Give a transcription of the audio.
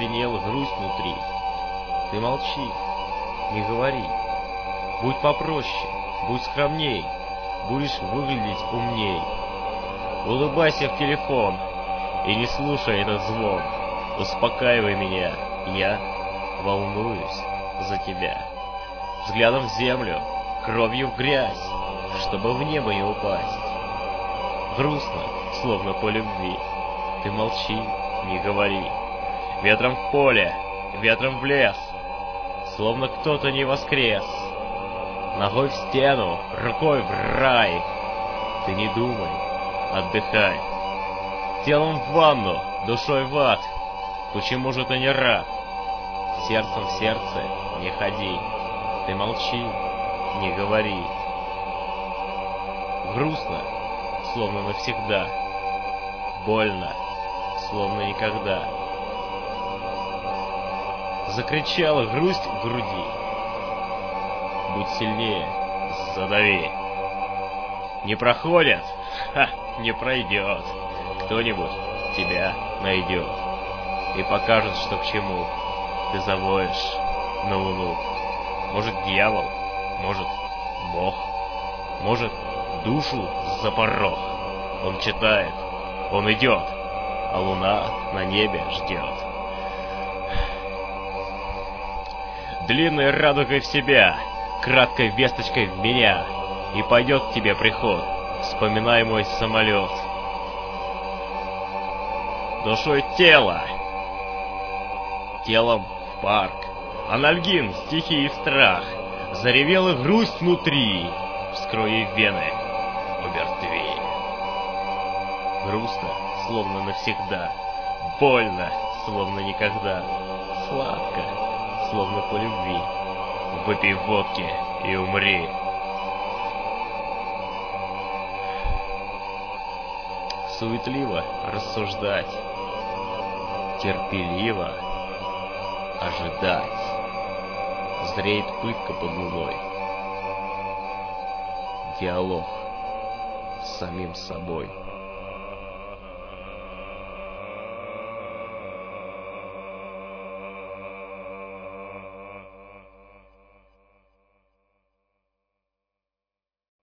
заледенела грусть внутри. Ты молчи, не говори. Будь попроще, будь скромней, будешь выглядеть умней. Улыбайся в телефон и не слушай этот звон. Успокаивай меня, я волнуюсь за тебя. Взглядом в землю, кровью в грязь, чтобы в небо не упасть. Грустно, словно по любви. Ты молчи, не говори. Ветром в поле, ветром в лес, словно кто-то не воскрес. Ногой в стену, рукой в рай. Ты не думай, отдыхай. Телом в ванну, душой в ад. Почему же ты не рад? Сердцем в сердце не ходи. Ты молчи, не говори. Грустно, словно навсегда. Больно, словно никогда. Закричала грусть в груди. Будь сильнее, задави. Не проходит? Ха, не пройдет. Кто-нибудь тебя найдет и покажет, что к чему. Ты завоешь на луну. Может, дьявол, может, Бог, может, душу за порог. Он читает, он идет, а луна на небе ждет. Длинной радугой в себя, краткой весточкой в меня, и пойдет к тебе приход, вспоминай мой самолет. Душой тело, телом в парк, анальгин, стихи и страх, заревела грусть внутри, вскрой вены, умертви. Грустно, словно навсегда, больно, словно никогда, сладко, словно по любви. Выпей водки и умри. Суетливо рассуждать, терпеливо ожидать. Зреет пытка под луной. Диалог с самим собой.